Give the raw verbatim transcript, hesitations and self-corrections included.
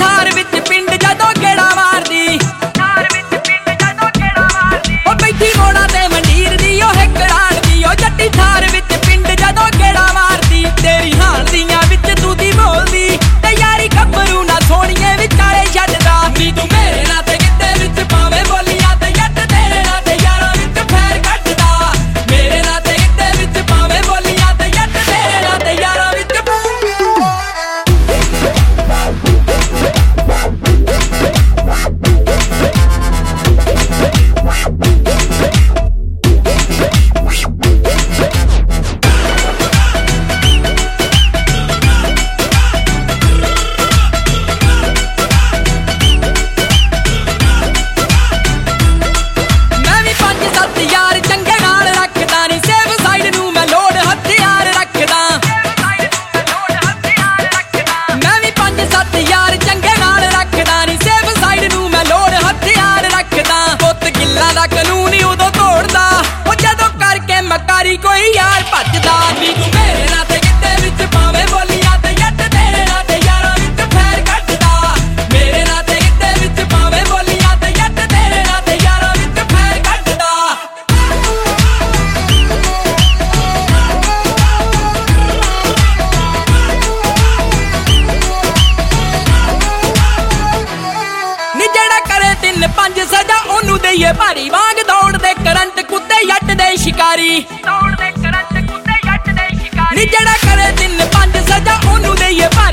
थार विच पिंड जदों गेड़ा मारदी ओ बैठी मोड़ा ते मंडीर दी ओ हिक राण दी ओ जट्टी थार विच पिंड जदों गेड़ा मारदी तेरी हाण दियां विच तू दी बोलदी ते यारी गब्बरू ना सोहणीए विचाले छड्डदा नी तू मेरे नाल ते गिद्दे विच पावे बोलियां ते जट तेरे नाल ते यारां विच फैर कड्डदा मेरे नाल ते गिद्दे विच पावे बोलियां ते जट तेरे नाल ते यारां विच कोई यार भजदा नी तू मेरे नाल ते गिद्दे विच पावे बोलियां ते जट तेरे नाल ते यारां विच फैर कड्डदा मेरे नाल ते गिद्दे विच पावे बोलियां ते जट तेरे नाल ते यारां विच फैर कड्डदा नी जेड़ा करे तिन पंज सजा ओनू देईए भारी वांग दौड़दे करंट कुत्ते जट दे शिकारी नी जेड़ा करे तिन पंज सजा ओनू देईए भारी